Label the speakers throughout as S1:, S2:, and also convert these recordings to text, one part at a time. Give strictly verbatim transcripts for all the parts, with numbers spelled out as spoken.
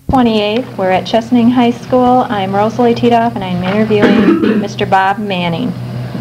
S1: twenty-eighth. We're at Chesaning High School. I'm Rosalie Titoff, and I'm interviewing Mister Bob Manning.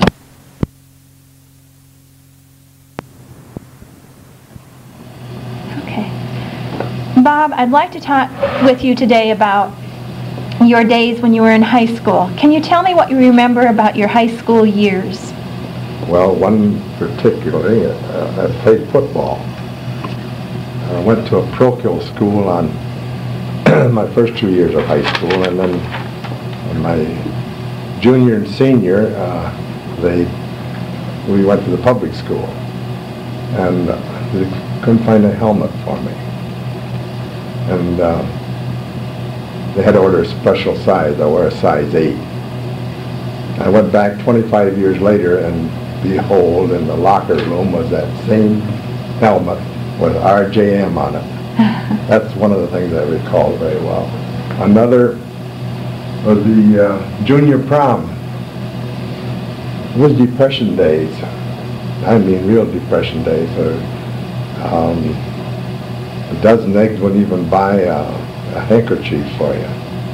S1: Okay. Bob, I'd like to talk with you today about your days when you were in high school. Can you tell me what you remember about your high school years?
S2: Well, one particularly, uh, I played football. I went to a parochial school on my first two years of high school, and then in my junior and senior, uh, they we went to the public school, and uh, they couldn't find a helmet for me, and uh, they had to order a special size. I wear a size eight. I went back twenty-five years later, and behold, in the locker room was that same helmet with R J M on it. That's one of the things I recall very well. Another was the uh, junior prom. It was Depression days. I mean real Depression days. Or, um, a dozen eggs wouldn't even buy a, a handkerchief for you.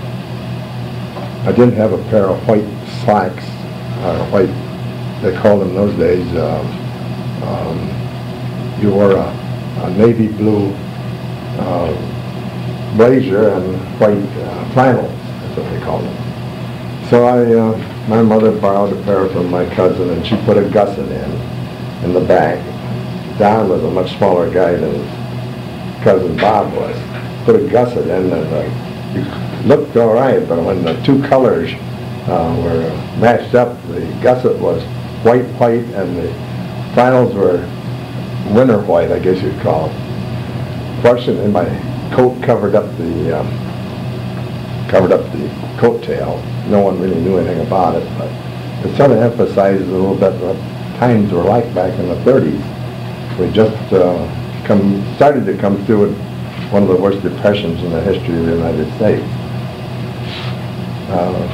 S2: I didn't have a pair of white slacks, or white, they called them those days. Um, um, you wore a, a navy blue uh, blazer and white uh, flannels, that's what they called them. So I, uh, my mother borrowed a pair from my cousin, and she put a gusset in, in the bag. Don was a much smaller guy than his cousin Bob was. Put a gusset in, and uh, it looked all right, but when the two colors uh, were matched up, the gusset was white, white, and the flannels were winter white, I guess you'd call it. Fortunately, my coat covered up the um, covered up the coat tail. No one really knew anything about it, but it sort of emphasizes a little bit what times were like back in the thirties. We just uh, come started to come through with one of the worst depressions in the history of the United States. Uh,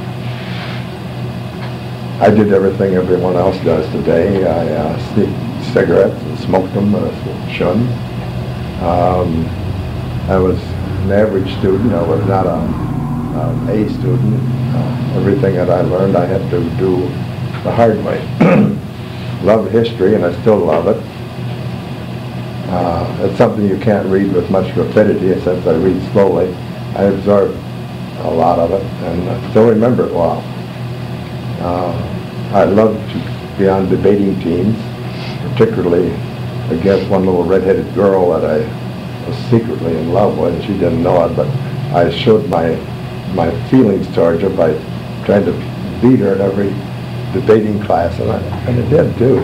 S2: I did everything everyone else does today. I uh, sneaked cigarettes and smoked them, uh, shouldn't. Um, I was an average student. I was not a, um, a student. Uh, everything that I learned I had to do the hard way. Love history, and I still love it. Uh, it's something you can't read with much rapidity, since I read slowly. I absorbed a lot of it, and I still remember it well. Uh, I love to be on debating teams, particularly against one little red-headed girl that I was secretly in love with, and she didn't know it, but I showed my my feelings towards her by trying to beat her in every debating class, and I, and I did too.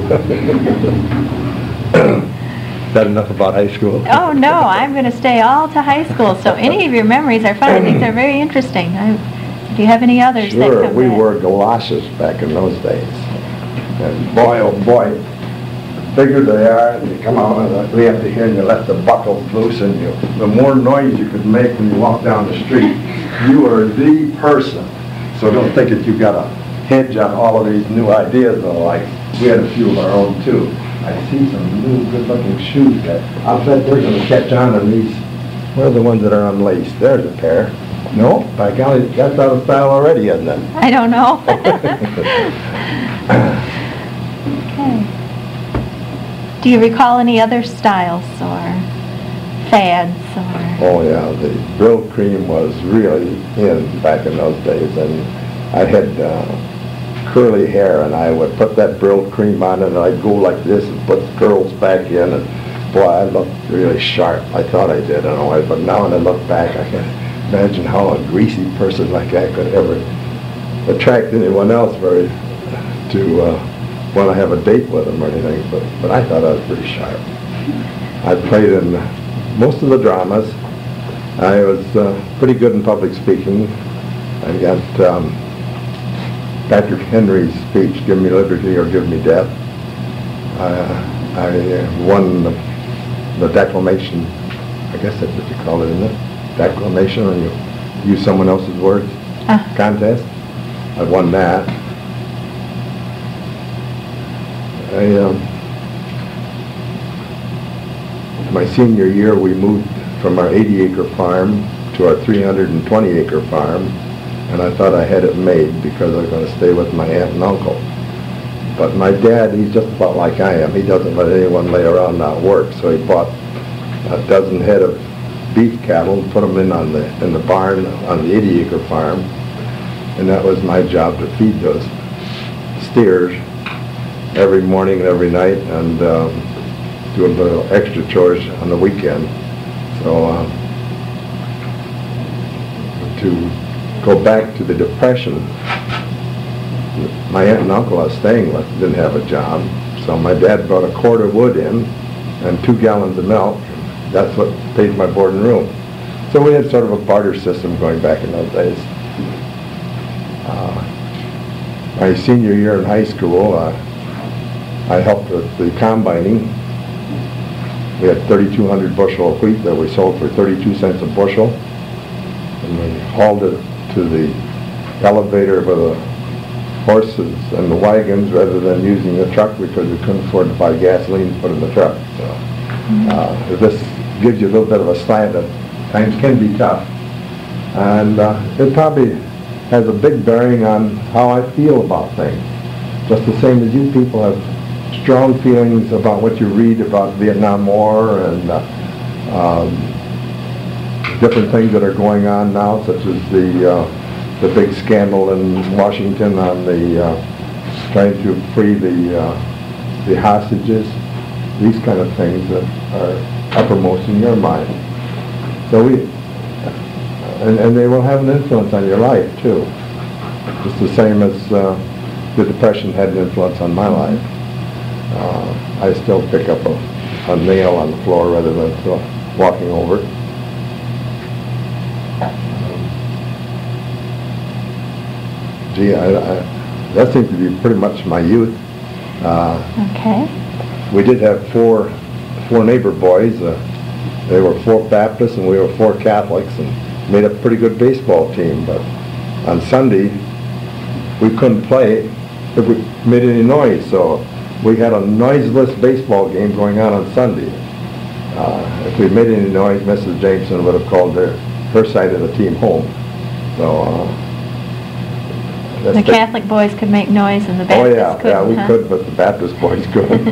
S2: Is that enough about high school?
S1: Oh no, I'm going to stay all to high school, so any of your memories are fun. I think they're very interesting. I, do you have any others
S2: sure,
S1: that come
S2: we
S1: back?
S2: wore galoshes back in those days. And boy, oh boy, the bigger they are, and you come out, and we have to hear, and you let the buckles loose, and you, the more noise you could make when you walk down the street, you are the person. So don't think that you got a hedge on all of these new ideas and the like. We had a few of our own too. I see some new good-looking shoes there. I'll bet they're going to catch on to these. Where are the ones that are unlaced? There's a pair. No, by golly, that's out of style already, isn't it?
S1: I don't know. Okay. Do you recall any other styles or fads or?
S2: Oh yeah, the Brill cream was really in back in those days, and I had uh, curly hair, and I would put that Brill cream on, and I'd go like this and put the curls back in, and boy, I looked really sharp. I thought I did anyway, but now when I look back, I can't imagine how a greasy person like that could ever attract anyone else very to uh, want to have a date with them or anything. But but I thought I was pretty sharp. I played in most of the dramas. I was uh, pretty good in public speaking. I got um, Patrick Henry's speech, "Give me liberty or give me death." Uh, I won the, the declamation, I guess that's what you call it, isn't it? Declamation, when you use someone else's words, uh. contest. I won that. I, um, my senior year, we moved from our eighty acre farm to our three hundred twenty acre farm, and I thought I had it made because I was going to stay with my aunt and uncle. But my dad, he's just about like I am. He doesn't let anyone lay around not work, so he bought a dozen head of beef cattle and put them in on the in the barn on the eighty acre farm, and that was my job to feed those steers every morning and every night, and um, do a little extra chores on the weekend. So um, to go back to the Depression, my aunt and uncle I was staying with didn't have a job, so my dad brought a quart of wood in and two gallons of milk. That's what paid my board and room. So we had sort of a barter system going back in those days. Uh, my senior year in high school, uh, I helped with the combining. We had thirty-two hundred bushel of wheat that we sold for thirty-two cents a bushel, and we hauled it to the elevator with the horses and the wagons rather than using the truck because we couldn't afford to buy gasoline to put in the truck. So uh, this gives you a little bit of a slant that times can be tough, and uh, it probably has a big bearing on how I feel about things. Just the same as you people have strong feelings about what you read about Vietnam War and uh, um, different things that are going on now, such as the uh, the big scandal in Washington on the uh, trying to free the uh, the hostages, these kind of things that are uppermost in your mind. So we, and, and they will have an influence on your life too, just the same as uh, the Depression had an influence on my life. Uh, I still pick up a, a nail on the floor rather than uh, walking over it. Gee, I, I, that seems to be pretty much my youth. Uh,
S1: okay.
S2: We did have four four neighbor boys. Uh, they were four Baptists and we were four Catholics, and made a pretty good baseball team. But on Sunday, we couldn't play if we made any noise, so we had a noiseless baseball game going on on Sunday. Uh, if we made any noise, Missus Jameson would have called her, her side of the team home. So. Uh,
S1: The Catholic boys could make noise and the
S2: oh
S1: Baptists
S2: yeah,
S1: couldn't,
S2: yeah, we
S1: huh?
S2: could, but the Baptist boys couldn't.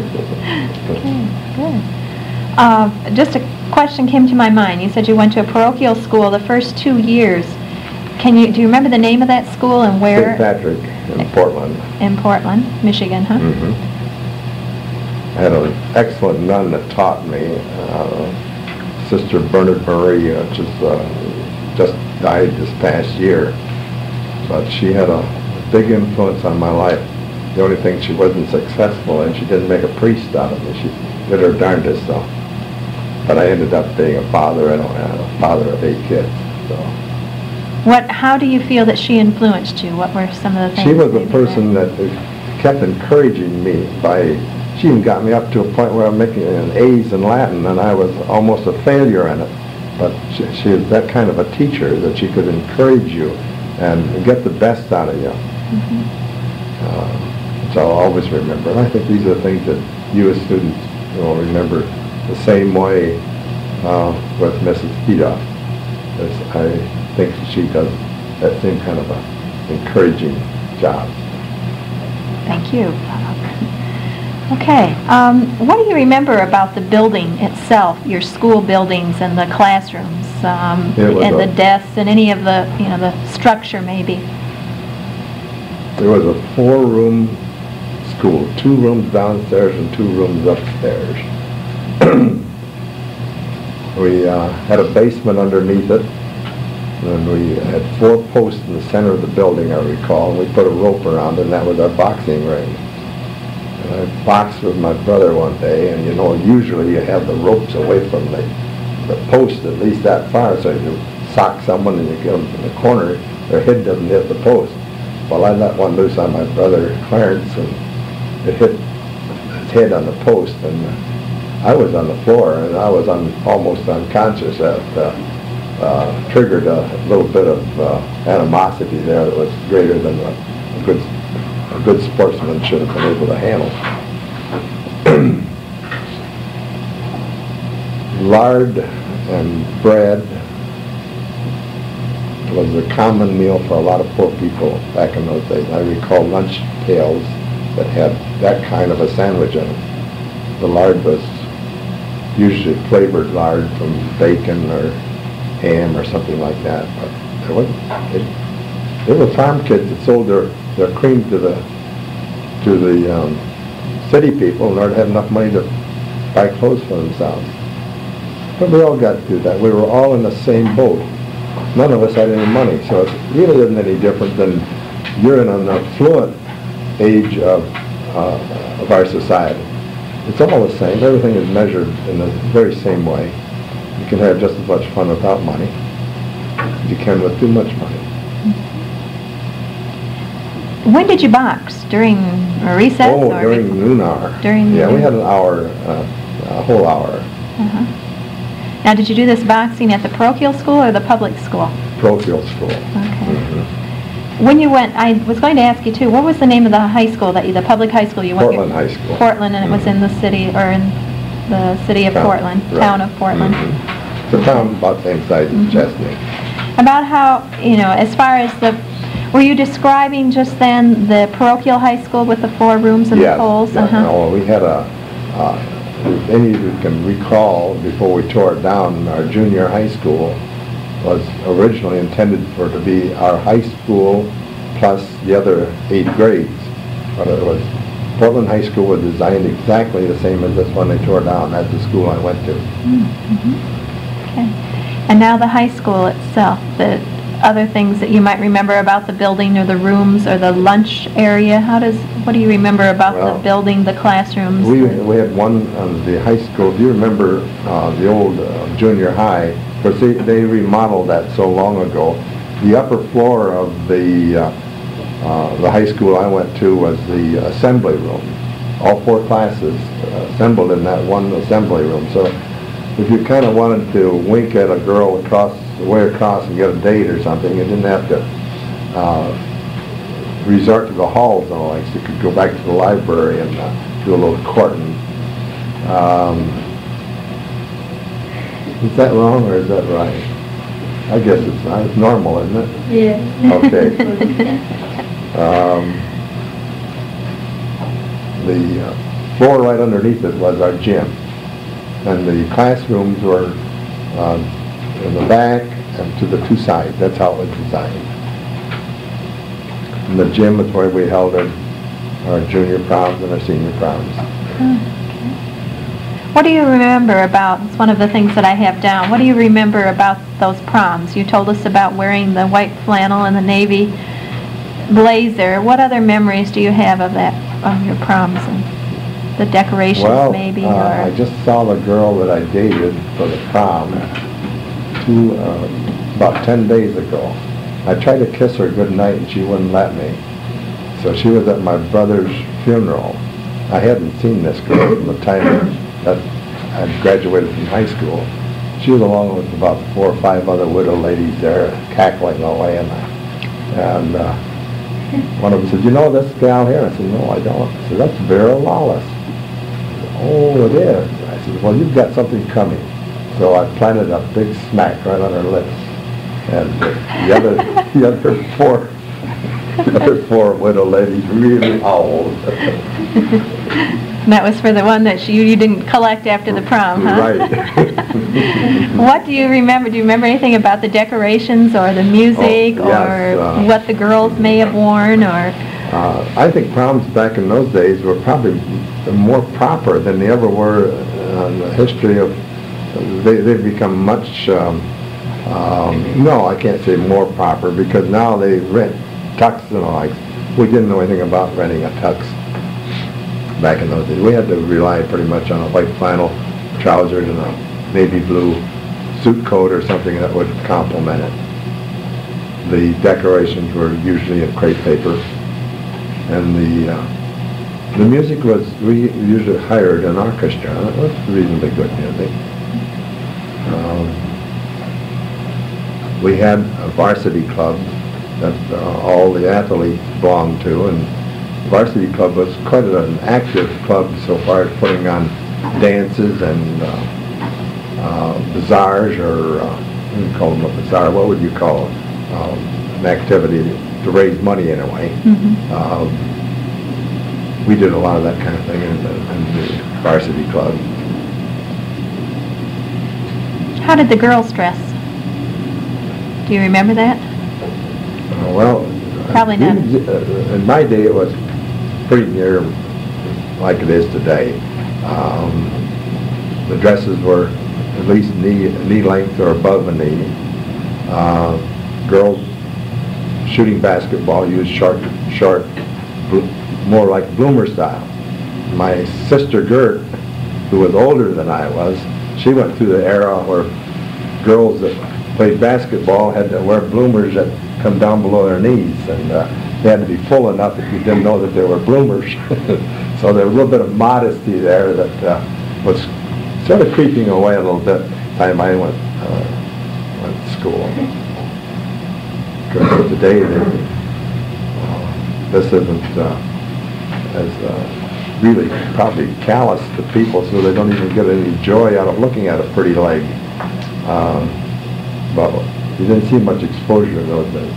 S1: Okay, good. Uh, just a question came to my mind. You said you went to a parochial school the first two years. Can you, do you remember the name of that school and where?
S2: Saint Patrick in Portland.
S1: In Portland, Michigan, huh?
S2: Mm-hmm. I had an excellent nun that taught me, uh, Sister Bernard Marie, which is, uh, just died this past year. But she had a big influence on my life. The only thing she wasn't successful in, she didn't make a priest out of me. She did her darndest though. But I ended up being a father, and a father of eight kids. So.
S1: What? How do you feel that she influenced you? What were some of the things?
S2: She was a
S1: maybe
S2: person that kept encouraging me. By she even got me up to a point where I'm making an A's in Latin, and I was almost a failure in it. But she, she is that kind of a teacher that she could encourage you and get the best out of you. Mm-hmm. uh, which I'll always remember. And I think these are the things that you as students will remember the same way uh, with Missus Kedoff. As I think she does that same kind of a encouraging job.
S1: Thank you. Okay. Um, what do you remember about the building itself, your school buildings and the classrooms, um, and the desks and any of the, you know, the structure maybe?
S2: There was a four-room school, two rooms downstairs and two rooms upstairs. We uh, had a basement underneath it, and we had four posts in the center of the building, I recall, and we put a rope around it, and that was our boxing ring. I boxed with my brother one day, and you know, usually you have the ropes away from the, the post at least that far, so you sock someone and you get them in the corner, their head doesn't hit the post. Well, I let one loose on my brother Clarence, and it hit his head on the post, and I was on the floor, and I was un, almost unconscious. That uh, uh, triggered a little bit of uh, animosity there that was greater than a, a good a good sportsman should have been able to handle. Lard and bread was a common meal for a lot of poor people back in those days. I recall lunch pails that had that kind of a sandwich in it. The lard was usually flavored lard from bacon or ham or something like that. But there wasn't, it, they were farm kids that sold their, their cream to the to the um, city people in order to have enough money to buy clothes for themselves. But we all got through that. We were all in the same boat. None of us had any money, so it really isn't any different than you're in an affluent age of, uh, of our society. It's all the same. Everything is measured in the very same way. You can have just as much fun without money as you can with too much money.
S1: When did you box? During recess?
S2: Oh,
S1: or
S2: during
S1: before?
S2: noon hour.
S1: During
S2: Yeah,
S1: noon.
S2: we had an hour, uh, a whole hour.
S1: Uh-huh. Now, did you do this boxing at the parochial school or the public school?
S2: Parochial school.
S1: Okay.
S2: Mm-hmm.
S1: When you went, I was going to ask you too, what was the name of the high school that you, the public high school you went to?
S2: Portland High School.
S1: Portland, and
S2: Mm-hmm.
S1: it was in the city, or in the city of
S2: Town,
S1: Portland,
S2: right.
S1: town of Portland.
S2: Mm-hmm. The town about the same size
S1: Mm-hmm.
S2: as Chesney.
S1: About how, you know, as far as the, were you describing just then the parochial high school with the four rooms and
S2: Yes,
S1: the poles?
S2: yeah,
S1: Uh-huh.
S2: no, we had a, uh, if any of you can recall, before we tore it down, our junior high school was originally intended for it to be our high school plus the other eight grades. But it was, Portland High School was designed exactly the same as this one they tore down. That's the school I went to.
S1: Mm-hmm. Okay. And now the high school itself, the other things that you might remember about the building or the rooms or the lunch area, how does, what do you remember about
S2: Well,
S1: the building, the classrooms?
S2: We,
S1: the-
S2: we had one on the high school. Do you remember uh, the old uh, junior high? Because they, they remodeled that so long ago. The upper floor of the uh, uh, the high school I went to was the assembly room. All four classes uh, assembled in that one assembly room. So if you kind of wanted to wink at a girl across, way across and get a date or something, you didn't have to uh, resort to the halls and all. Like, you could go back to the library and uh, do a little courting. Um, is that wrong or is that right? I guess it's not. It's normal, isn't it?
S3: Yeah.
S2: Okay. Um, the uh, floor right underneath it was our gym, and the classrooms were uh, in the back and to the two sides. That's how it was designed. And the gym is where we held our, our junior proms and our senior proms.
S1: What do you remember about, it's one of the things that I have down, what do you remember about those proms? You told us about wearing the white flannel and the navy blazer. What other memories do you have of that, of your proms and the decorations
S2: Well,
S1: maybe?
S2: uh,
S1: or
S2: I just saw the girl that I dated for the prom two, uh, about ten days ago. I tried to kiss her goodnight and she wouldn't let me. So she was at my brother's funeral. I hadn't seen this girl from the time that I graduated from high school. She was along with about four or five other widow ladies there, cackling away, and, and uh, one of them said, "You know this gal here?" I said, "No, I don't." I said, "That's Vera Lawless." Said, "Oh, it is." I said, "Well, you've got something coming." So I planted a big smack right on her lips, and the other, the other four, the other four widow ladies really howled.
S1: And that was for the one that you, you didn't collect after the prom, huh?
S2: Right.
S1: What do you remember? Do you remember anything about the decorations or the music
S2: Oh, yes,
S1: or
S2: uh,
S1: what the girls may have worn or?
S2: Uh, I think proms back in those days were probably more proper than they ever were uh, in the history of, they, they've become much, um, um, no, I can't say more proper, because now they rent tux and all. Like, we didn't know anything about renting a tux back in those days. We had to rely pretty much on a white flannel trousers and a navy blue suit coat or something that would complement it. The decorations were usually in crepe paper, and the uh, the music was, we usually hired an orchestra. It was reasonably good music. Um, we had a varsity club that uh, all the athletes belonged to, and the varsity club was quite an active club so far as putting on dances and uh, uh, bazaars, or uh, you call them a bazaar, what would you call them? um, an activity to raise money in a way.
S1: Mm-hmm.
S2: Um, we did a lot of that kind of thing in the, in the varsity club.
S1: How did the girls dress? Do you remember that?
S2: Uh, well,
S1: Probably not.
S2: Uh, in my day, it was pretty near like it is today. Um, the dresses were at least knee knee length or above a knee. Uh, girls shooting basketball used short, short, more like bloomer style. My sister Gert, who was older than I was, she went through the era where girls that played basketball had to wear bloomers that come down below their knees, and uh, they had to be full enough that you didn't know that they were bloomers. So there was a little bit of modesty there that uh, was sort of creeping away a little bit time I went, uh, went to school. Because today, they, uh, this isn't uh, as uh, really probably callous to people, so they don't even get any joy out of looking at a pretty leg. Um, but you didn't see much exposure in those days.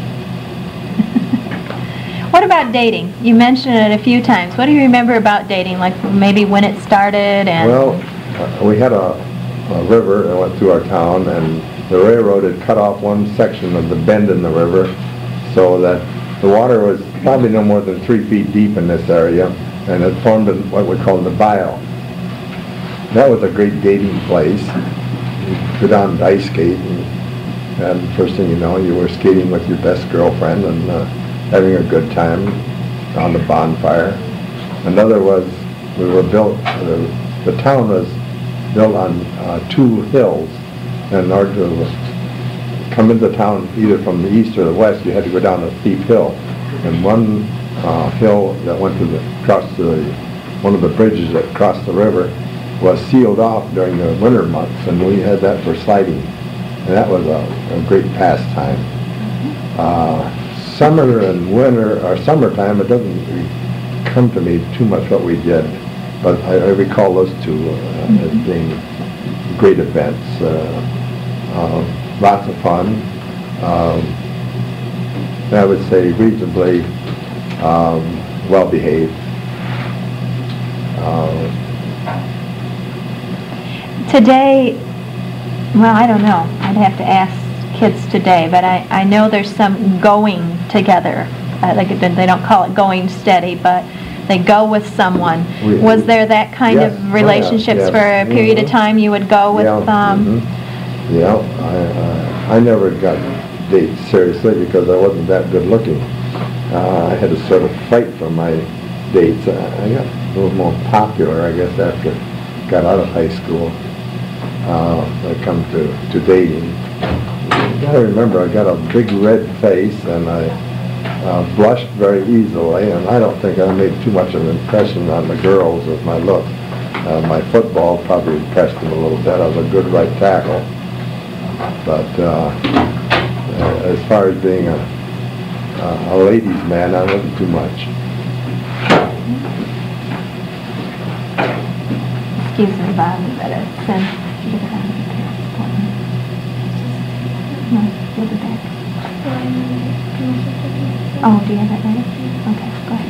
S1: What about dating? You mentioned it a few times. What do you remember about dating, like maybe when it started? And
S2: well, uh, we had a, a river that went through our town, and the railroad had cut off one section of the bend in the river so that the water was probably no more than three feet deep in this area, and it formed in what we call the bayou. That was a great dating place. You'd go down and ice skate, and, and first thing you know, you were skating with your best girlfriend and uh, having a good time on the bonfire. Another was, we were built, uh, the town was built on uh, two hills, and in order to come into town either from the east or the west, you had to go down a steep hill. And one uh, hill that went to the, across the, one of the bridges that crossed the river was sealed off during the winter months, and we had that for sliding. And that was a, a great pastime. Uh, summer and winter, or summertime, it doesn't really come to me too much what we did, but I, I recall those two uh, as being great events. Uh, uh, lots of fun. Um, I would say reasonably um, well behaved. Uh,
S1: Today, well, I don't know. I'd have to ask kids today, but I, I know there's some going together. Uh, like they don't call it going steady, but they go with someone.
S2: We,
S1: Was there that kind
S2: yes,
S1: of relationships
S2: oh, yeah, yes.
S1: for a period
S2: mm-hmm.
S1: of time you would go with?
S2: Yeah,
S1: Um,
S2: mm-hmm. yeah I, I, I never got dates seriously because I wasn't that good looking. Uh, I had to sort of fight for my dates. I, I got a little more popular, I guess, after I got out of high school. Uh, when it comes to, to dating. I remember I got a big red face and I uh, blushed very easily, and I don't think I made too much of an impression on the girls with my look. Uh, my football probably impressed them a little bit. I was a good right tackle. But uh, uh, as far as being a, uh, a ladies' man, I wasn't too much.
S1: Excuse me, Bob, you better send. No, you'll be back. Oh, do you have that ready? Okay,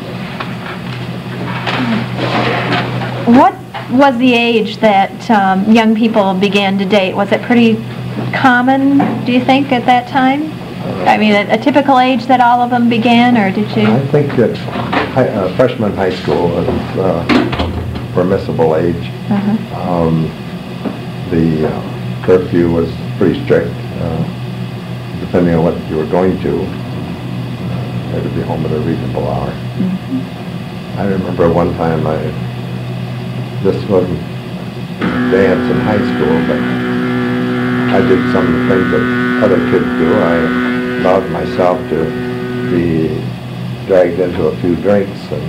S1: go ahead. What was the age that um, young people began to date? Was it pretty common, do you think, at that time? I mean, a, a typical age that all of them began, or did you?
S2: I think that high, uh, freshman high school was uh, permissible age.
S1: Uh-huh.
S2: Um, the uh, curfew was pretty strict, uh, depending on what you were going to. Uh, you had to be home at a reasonable hour.
S1: Mm-hmm.
S2: I remember one time I, this wasn't dance in high school, but I did some of the things that other kids do. I allowed myself to be dragged into a few drinks, and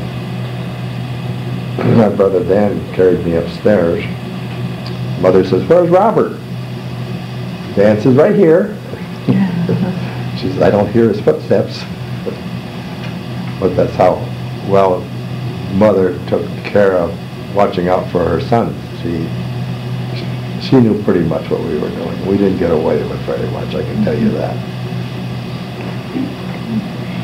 S2: my brother Dan carried me upstairs. Mother says, "Where's Robert?" Dan says, "Right here." She says, "I don't hear his footsteps." But that's how well Mother took care of watching out for her sons. She she knew pretty much what we were doing. We didn't get away with very much, I can tell you that.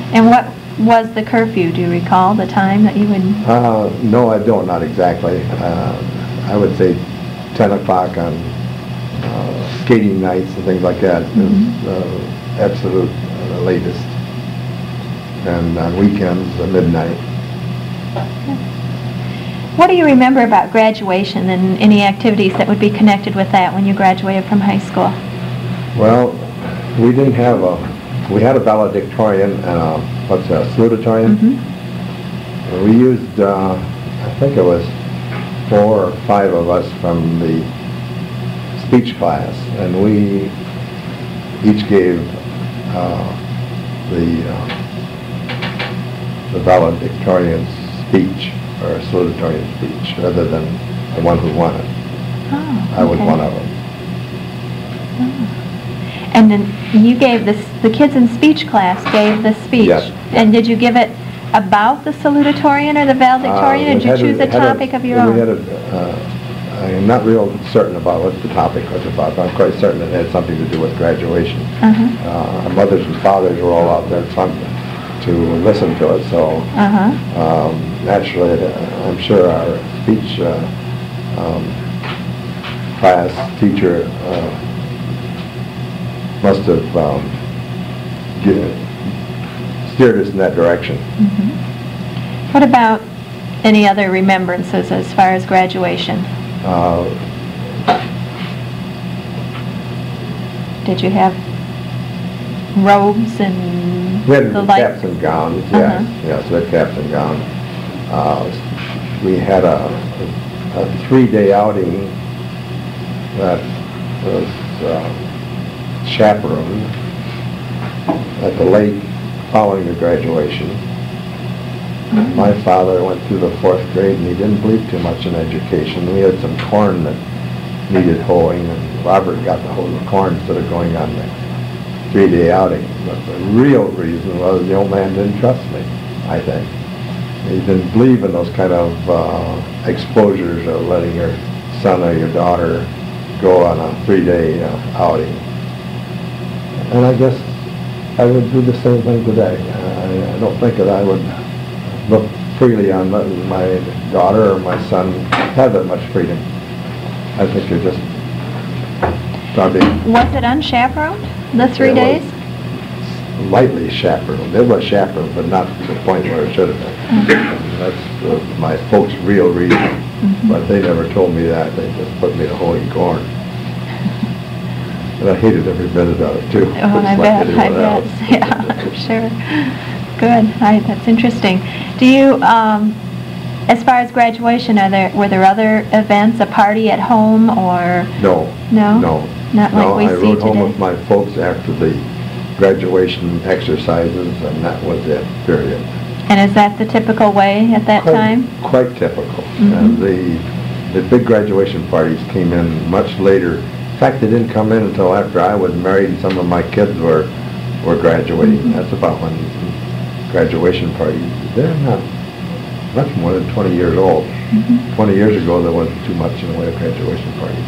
S1: And what was the curfew? Do you recall the time that you would...
S2: Uh, no, I don't, not exactly. Uh, I would say ten o'clock on uh, skating nights and things like that mm-hmm. is uh, absolute uh, latest. And on weekends, uh, midnight.
S1: Okay. What do you remember about graduation and any activities that would be connected with that when you graduated from high school?
S2: Well, we didn't have a, we had a valedictorian and a, what's that, salutatorian? Mm-hmm. And we used, uh, I think it was four or five of us from the speech class, and we each gave uh, the, uh, the valedictorian speech, or a salutatorian speech, rather than the one who won it.
S1: Oh,
S2: I was
S1: okay.
S2: one of them.
S1: Oh. And then you gave this, the kids in speech class gave the speech.
S2: Yes.
S1: And did you give it about the salutatorian or the valedictorian,
S2: uh,
S1: or did you choose a topic
S2: a,
S1: of your own?
S2: We had a, uh, I'm not real certain about what the topic was about, but I'm quite certain it had something to do with graduation. Uh-huh. Uh, our mothers and fathers were all out there fun to listen to it, so uh-huh. um, naturally, uh, I'm sure our speech uh, um, class teacher uh, must have um, get, steered us in that direction.
S1: Mm-hmm. What about any other remembrances as far as graduation?
S2: Uh,
S1: Did you have robes and
S2: we had
S1: the
S2: caps and gowns, yes,
S1: uh-huh.
S2: yes, we had caps and gowns. Uh, we had a, a three-day outing that was uh, chaperoned at the lake following the graduation. Mm-hmm. My father went through the fourth grade and he didn't believe too much in education. We had some corn that needed hoeing, and Robert got to hoe the corn instead of going on the three-day outing. But the real reason was the old man didn't trust me, I think. He didn't believe in those kind of uh, exposures of letting your son or your daughter go on a three-day uh, outing. And I guess I would do the same thing today. I, I don't think that I would look freely on letting my daughter or my son have that much freedom. I think you're just probably...
S1: Was it unchaperoned, the three days?
S2: Lightly chaperoned. It was chaperoned, but not to the point where it should have been. Mm-hmm. That's uh, my folks' real reason. Mm-hmm. But they never told me that. They just put me to hoeing corn. And I hated every minute of it, too.
S1: Oh, I
S2: like
S1: bet, I bet.
S2: Else.
S1: Yeah, sure. Good. I, that's interesting. Do you, um, as far as graduation, are there were there other events, a party at home, or?
S2: No.
S1: No?
S2: No.
S1: Not
S2: no,
S1: like we
S2: I
S1: see
S2: rode
S1: today?
S2: home with my folks after the graduation exercises, and that was it, period.
S1: And is that the typical way at that
S2: quite,
S1: time?
S2: Quite typical.
S1: Mm-hmm.
S2: And the, the big graduation parties came in much later. In fact, they didn't come in until after I was married and some of my kids were, were graduating. Mm-hmm. That's about when graduation parties, they're not much more than twenty years old. Mm-hmm. twenty years ago, there wasn't too much in the way of graduation parties.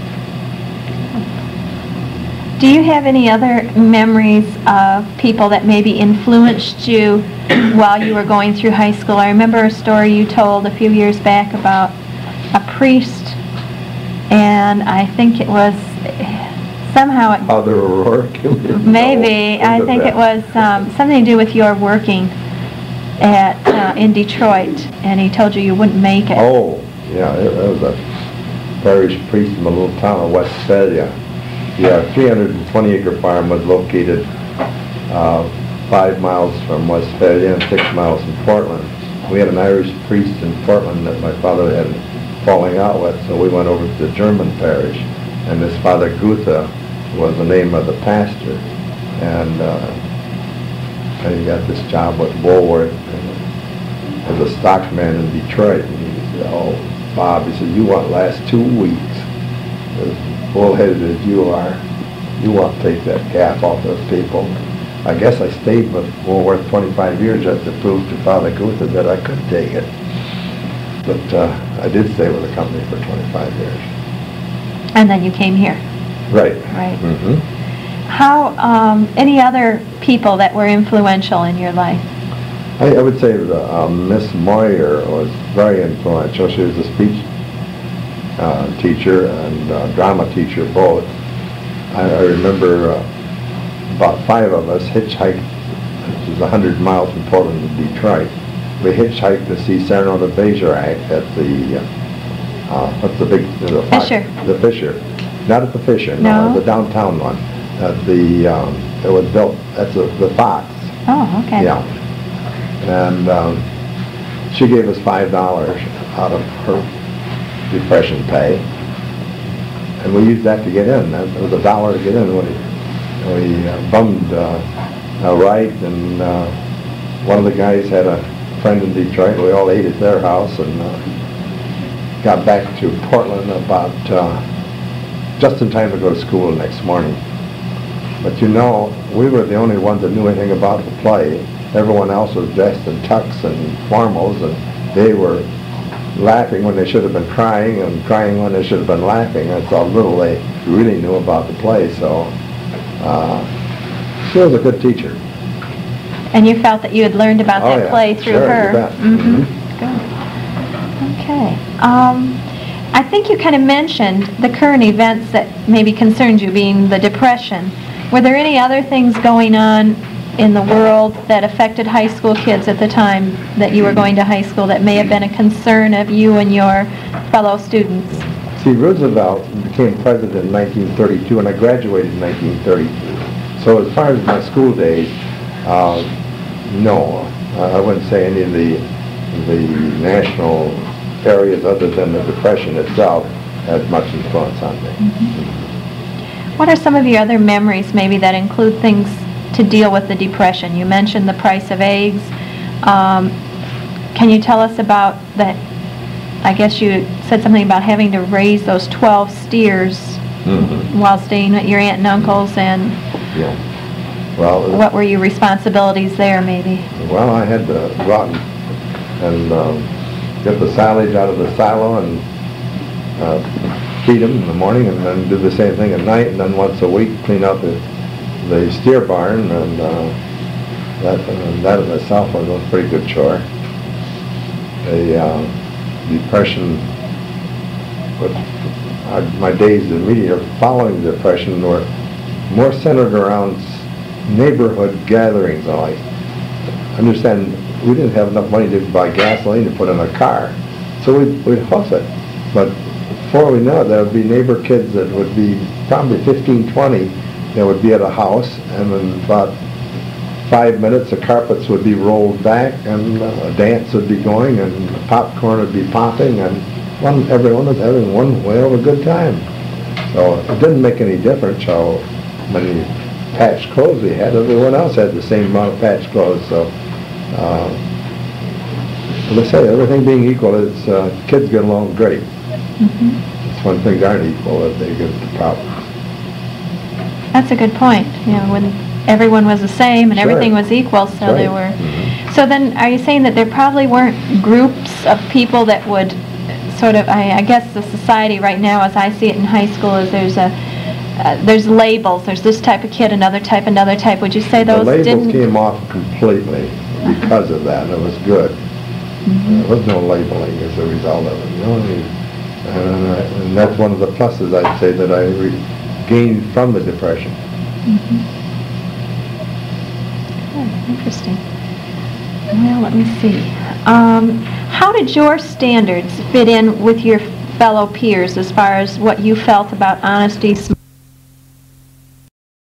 S1: Do you have any other memories of people that maybe influenced you while you were going through high school? I remember a story you told a few years back about a priest, and I think it was somehow... It,
S2: Father O'Rourke?
S1: maybe.
S2: No,
S1: I think
S2: that.
S1: it was um, something to do with your working at uh, in Detroit, and he told you you wouldn't make it.
S2: Oh, yeah, it, it was a parish priest in a little town of Westphalia. Yeah, three hundred twenty acre farm was located uh, five miles from Westphalia and six miles from Portland. We had an Irish priest in Portland that my father had falling out with, so we went over to the German parish, and this Father Gutha was the name of the pastor, and uh, he got this job with Woolworth as a stockman in Detroit, and he said, "Oh, Bob," he said, "you want last two weeks. As bullheaded as you are, you want to take that calf off those people." I guess I stayed with Woolworth twenty-five years just to prove to Father Gutha that I could take it. But uh, I did stay with the company for twenty-five years.
S1: And then you came here.
S2: Right.
S1: Right.
S2: Mm-hmm.
S1: How, um, any other people that were influential in your life?
S2: I, I would say uh, Miss Moyer was very influential. She was a speech uh, teacher and uh, drama teacher both. I, I remember uh, about five of us hitchhiked, which is a hundred miles from Portland to Detroit. We hitchhiked to see Cyrano de Bergerac at the, uh, uh, what's the big, the
S1: Fisher.
S2: The Fisher. Not at the Fisher,
S1: no,
S2: no, the downtown one. At the, um, it was built, that's the, the Fox.
S1: Oh, okay.
S2: Yeah. And um, she gave us five dollars out of her depression pay. And we used that to get in. That was a dollar to get in. We, we uh, bummed uh, a ride, and uh, one of the guys had a friend in Detroit. We all ate at their house and uh, got back to Portland about uh, just in time to go to school the next morning. But you know, we were the only ones that knew anything about the play. Everyone else was dressed in tux and formals, and they were laughing when they should have been crying, and crying when they should have been laughing. That's how little they really knew about the play. So uh, she was a good teacher.
S1: And you felt that you had learned about
S2: oh,
S1: that
S2: yeah.
S1: play through
S2: sure,
S1: her.
S2: You bet.
S1: Mm-hmm.
S2: Mm-hmm.
S1: Good. Okay. Um, I think you kind of mentioned the current events that maybe concerned you, being the Depression. Were there any other things going on in the world that affected high school kids at the time that you were going to high school that may have been a concern of you and your fellow students?
S2: See, Roosevelt became president in nineteen thirty-two, and I graduated in nineteen thirty-two. So as far as my school days, uh, no, I wouldn't say any of the the national areas other than the Depression itself had much influence on me.
S1: Mm-hmm. What are some of your other memories maybe that include things to deal with the Depression? You mentioned the price of eggs. Um, can you tell us about that? I guess you said something about having to raise those twelve steers mm-hmm. while staying at your aunt and uncle's, and
S2: yeah. Well,
S1: what were your responsibilities there maybe?
S2: Well, I had to go out and, and um, get the silage out of the silo and uh, feed them in the morning, and then do the same thing at night, and then once a week clean out the the steer barn, and uh, that and that in itself was a pretty good chore. The uh, Depression, but our, my days immediately following the Depression were more centered around neighborhood gatherings. I understand we didn't have enough money to buy gasoline to put in a car, so we'd, we'd hoof it. But before we know it, there would be neighbor kids that would be probably fifteen, twenty. They would be at a house, and in about five minutes the carpets would be rolled back, and uh, a dance would be going, and popcorn would be popping, and one, everyone was having one whale of a good time. So it didn't make any difference how many patched clothes we had. Everyone else had the same amount of patched clothes. So, uh, let's say everything being equal, it's, uh, kids get along great. Mm-hmm. It's when things aren't equal that they get the problems.
S1: That's a good point. You know, when everyone was the same and
S2: sure.
S1: everything was equal, so
S2: right.
S1: they were.
S2: Mm-hmm.
S1: So then, are you saying that there probably weren't groups of people that would sort of? I, I guess the society right now, as I see it in high school, is there's a uh, there's labels. There's this type of kid, another type, another type. Would you say those
S2: the labels
S1: didn't?
S2: came off completely because of that. It was good. Mm-hmm. There was no labeling as a result of it. You know, and, uh, and that's one of the pluses I'd say that I re- gained from the Depression.
S1: Mm-hmm. Good, interesting. Well, let me see. Um, how did your standards fit in with your fellow peers as far as what you felt about honesty,